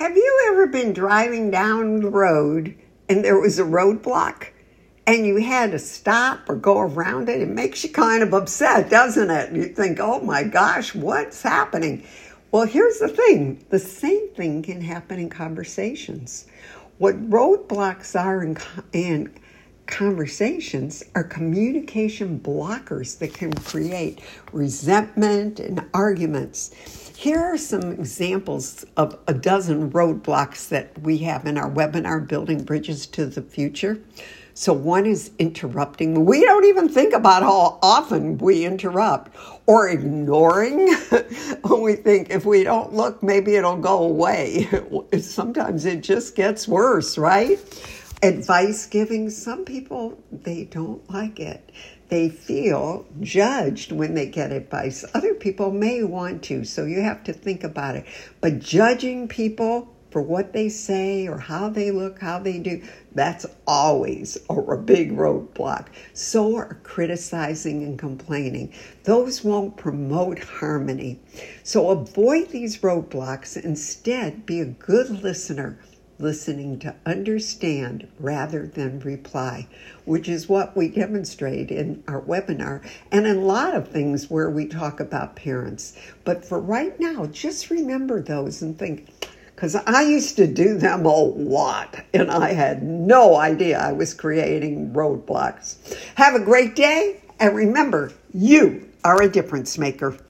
Have you ever been driving down the road and there was a roadblock and you had to stop or go around it? It makes you kind of upset, doesn't it? You think, oh my gosh, what's happening? Well, here's the thing. The same thing can happen in conversations. What roadblocks are in conversations are communication blockers that can create resentment and arguments. Here are some examples of a dozen roadblocks that we have in our webinar, Building Bridges to the Future. So one is interrupting. We don't even think about how often we interrupt, or ignoring. We think if we don't look, maybe it'll go away. Sometimes it just gets worse, right? Advice giving. Some people, they don't like it. They feel judged when they get advice. Other people may want to, so you have to think about it. But judging people for what they say or how they look, how they do, that's always a big roadblock. So are criticizing and complaining. Those won't promote harmony. So avoid these roadblocks. Instead, be a good listener, listening to understand rather than reply, which is what we demonstrate in our webinar and in a lot of things where we talk about parents. But for right now, just remember those and think, because I used to do them a lot and I had no idea I was creating roadblocks. Have a great day, and remember, you are a difference maker.